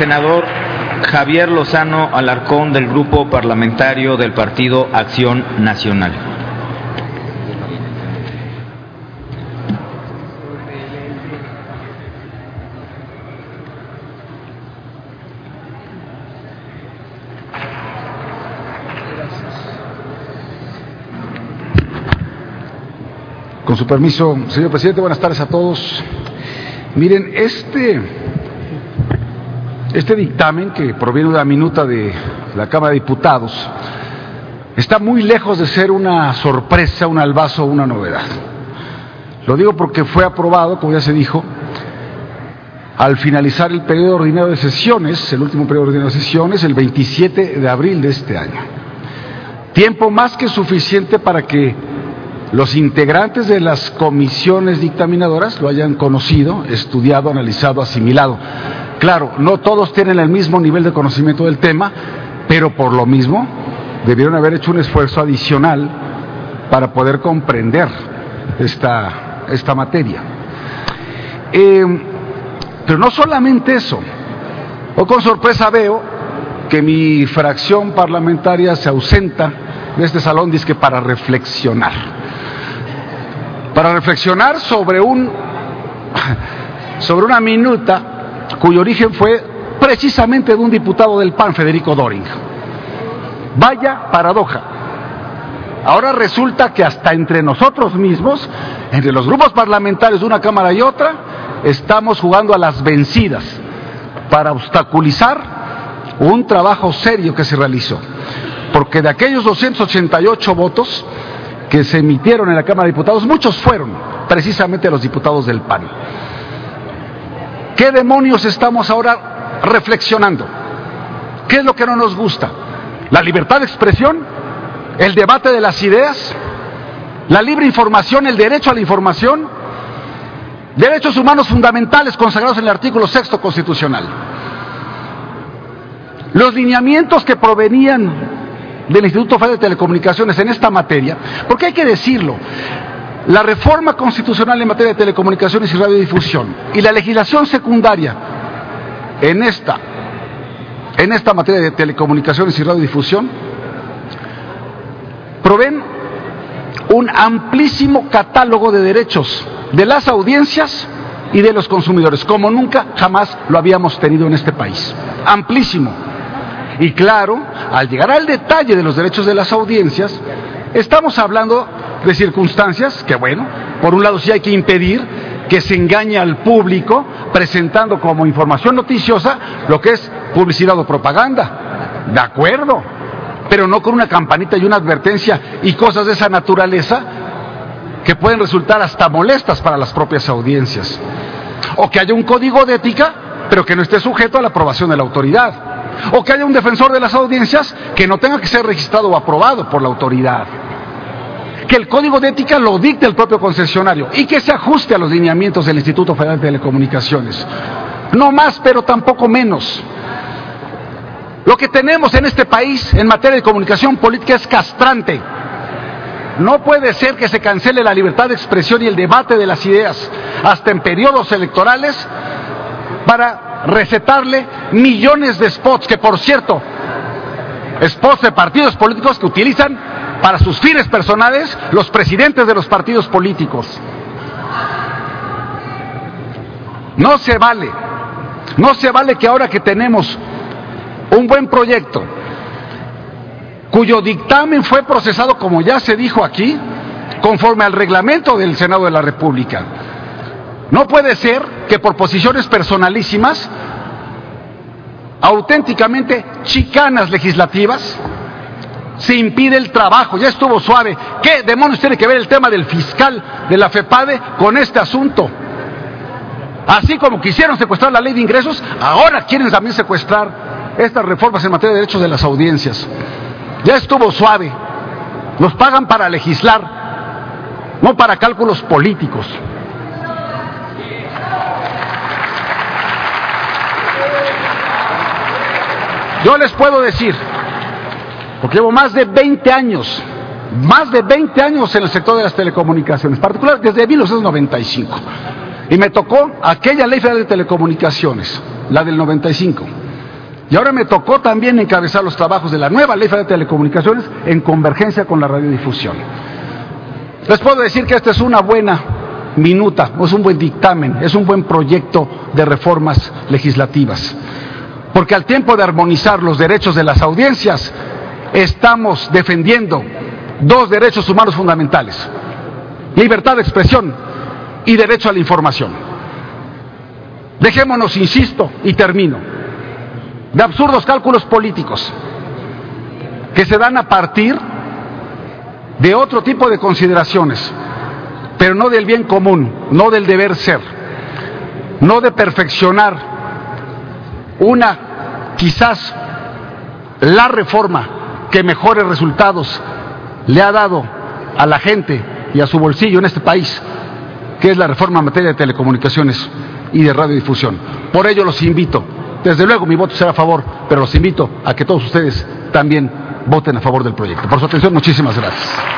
senador Javier Lozano Alarcón, del Grupo Parlamentario del Partido Acción Nacional. Con su permiso, señor presidente, buenas tardes a todos. Miren, este dictamen que proviene de la minuta de la Cámara de Diputados está muy lejos de ser una sorpresa, un albazo, una novedad. Lo digo porque fue aprobado, como ya se dijo, al finalizar el periodo ordinario de sesiones, el último periodo ordinario de sesiones, el 27 de abril de este año. Tiempo más que suficiente para que los integrantes de las comisiones dictaminadoras lo hayan conocido, estudiado, analizado, asimilado. Claro, no todos tienen el mismo nivel de conocimiento del tema, pero por lo mismo debieron haber hecho un esfuerzo adicional para poder comprender esta materia. Pero no solamente eso. Hoy con sorpresa veo que mi fracción parlamentaria se ausenta de este salón, dizque para reflexionar sobre una minuta cuyo origen fue precisamente de un diputado del PAN, Federico Doring. Vaya paradoja. Ahora resulta que hasta entre nosotros mismos, entre los grupos parlamentarios de una Cámara y otra, estamos jugando a las vencidas para obstaculizar un trabajo serio que se realizó. Porque de aquellos 288 votos que se emitieron en la Cámara de Diputados, muchos fueron precisamente los diputados del PAN. ¿Qué demonios estamos ahora reflexionando? ¿Qué es lo que no nos gusta? ¿La libertad de expresión? ¿El debate de las ideas? ¿La libre información? ¿El derecho a la información? Derechos humanos fundamentales consagrados en el artículo 6 constitucional. Los lineamientos que provenían del Instituto Federal de Telecomunicaciones en esta materia, porque hay que decirlo, la reforma constitucional en materia de telecomunicaciones y radiodifusión y la legislación secundaria en esta materia de telecomunicaciones y radiodifusión proveen un amplísimo catálogo de derechos de las audiencias y de los consumidores, como nunca jamás lo habíamos tenido en este país. Amplísimo. Y claro, al llegar al detalle de los derechos de las audiencias, estamos hablando de circunstancias que, bueno, por un lado sí hay que impedir que se engañe al público presentando como información noticiosa lo que es publicidad o propaganda. De acuerdo, pero no con una campanita y una advertencia y cosas de esa naturaleza que pueden resultar hasta molestas para las propias audiencias. O que haya un código de ética, pero que no esté sujeto a la aprobación de la autoridad. O que haya un defensor de las audiencias que no tenga que ser registrado o aprobado por la autoridad. Que el código de ética lo dicte el propio concesionario y que se ajuste a los lineamientos del Instituto Federal de Telecomunicaciones. No más, pero tampoco menos. Lo que tenemos en este país en materia de comunicación política es castrante. No puede ser que se cancele la libertad de expresión y el debate de las ideas hasta en periodos electorales para recetarle millones de spots, que por cierto, spots de partidos políticos que utilizan para sus fines personales los presidentes de los partidos políticos. No se vale que ahora que tenemos un buen proyecto, cuyo dictamen fue procesado, como ya se dijo aquí, conforme al reglamento del Senado de la República, no puede ser que por posiciones personalísimas, auténticamente chicanas legislativas, se impide el trabajo. Ya estuvo suave. ¿Qué demonios tiene que ver el tema del fiscal de la FEPADE con este asunto? Así como quisieron secuestrar la ley de ingresos, ahora quieren también secuestrar estas reformas en materia de derechos de las audiencias. Ya estuvo suave. Nos pagan para legislar, no para cálculos políticos. Yo les puedo decir, porque llevo más de 20 años en el sector de las telecomunicaciones, particularmente desde 1995, y me tocó aquella Ley Federal de Telecomunicaciones, la del 95, Y ahora me tocó también encabezar los trabajos de la nueva Ley Federal de Telecomunicaciones en convergencia con la radiodifusión. Les puedo decir que esta es una buena minuta, es un buen dictamen, es un buen proyecto de reformas legislativas. Porque al tiempo de armonizar los derechos de las audiencias, estamos defendiendo dos derechos humanos fundamentales: libertad de expresión y derecho a la información. Dejémonos, insisto, y termino, de absurdos cálculos políticos que se dan a partir de otro tipo de consideraciones, pero no del bien común, no del deber ser, no de perfeccionar quizás la reforma que mejores resultados le ha dado a la gente y a su bolsillo en este país, que es la reforma en materia de telecomunicaciones y de radiodifusión. Por ello los invito, desde luego mi voto será a favor, pero los invito a que todos ustedes también voten a favor del proyecto. Por su atención, muchísimas gracias.